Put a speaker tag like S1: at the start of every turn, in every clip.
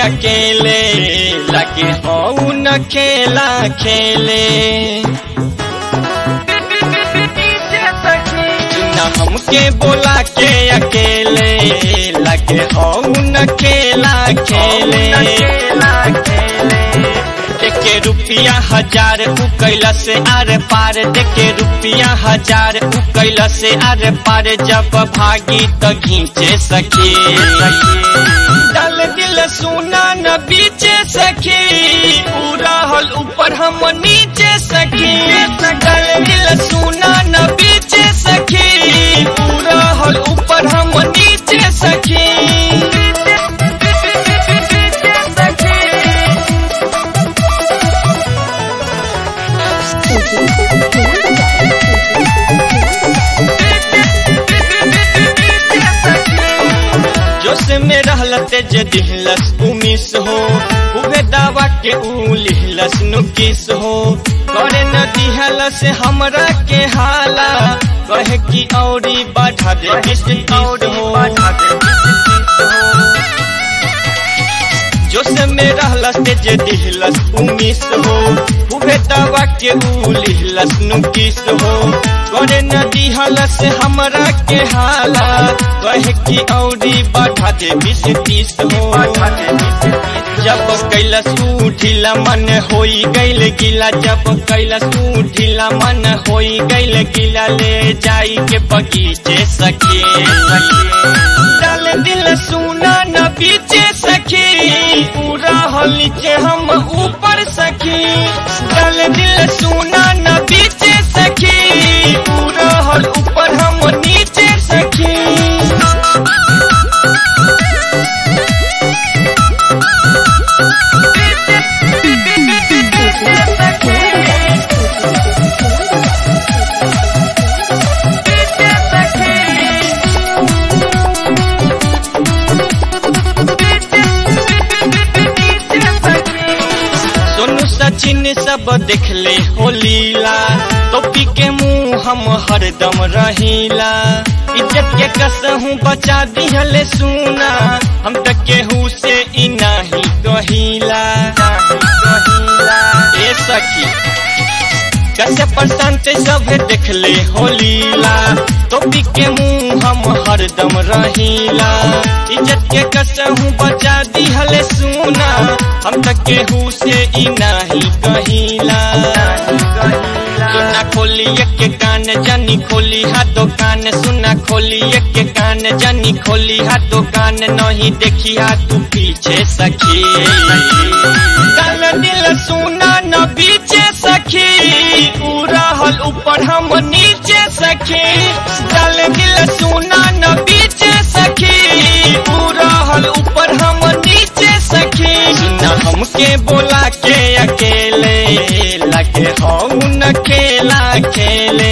S1: अकेले लगे हो न खेला खेले न हमके बोला के अकेले लगे हो न खेला खेले देखे रुपया 1000 उ कैला से आर पार देखे रुपया 1000 उ कैला से आर पार जब भागी तो घींचे सखी डाल दिल सुना न बीचे सखी पूरा हल ऊपर हम नीचे सखी डाल दिल सुना न बीचे सखी पूरा हल ऊपर हम नीचे सखी जोश में रहलते जे दिहलस उमिस हो उहे दावा के ऊ लिहलस नुकिस हो करे न दिहलस हमरा के हाला कहे की औरी बढ़ा दे किस हो जोश में रहलस जे दिहलस उमिस हो उहे दावा के ऊ लिहलस नुकिस हो करे न दिहलस हमरा के हाला कहे की औरी बढ़ा दे 20-30 हो जब कैलस ढीला मन होई गैल गिला जब कैलस ढीला मन होई गैल गिला ले जाई के बगीचे सखी डाल दिल सुना न बीचे सखी पूरा हल नीचे हम ऊपर सखी डाल दिल सुना न बीचे सखी पूरा हल ऊपर हम नीचे सखी सचिन सब देखले हो लीला टोपी के मुंह हम हरदम रहीला इज्जत के कसहूं बचा दिहले सुना हम तक केहू से ई नाही कहिला ए सखी कैसे प्रशांत सब देखले हो लीला टोपी के मुंह हम हरदम रहीला इज्जत के कसहूं बचा दिहले सुना हम तक केहू से ई नाही कहिला सुना खोली के कान जानी खोली हा दुकान सुना खोली के कान जानी खोली हा दुकान नहीं देखी हा तू पीछे सखी डाल दिल सुना न बीचे सखी पूरा हल ऊपर हम नीचे सखी डाल दिल सुना न बीचे सखी पूरा हल ऊपर हम नीचे सखी न हमके बोला के अकेले लगे हो न खेला खेले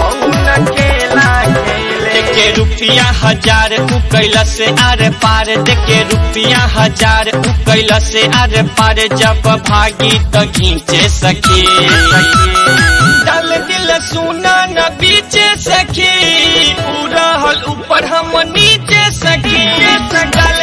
S1: देखे रुपया 1000 उ कैला से आर पार देखे रुपया 1000 उ कैला से आर पार जब भागी तो घींचे सखी डाल दिल सुना न बीचे सखी पूरा हल ऊपर हम नीचे सखी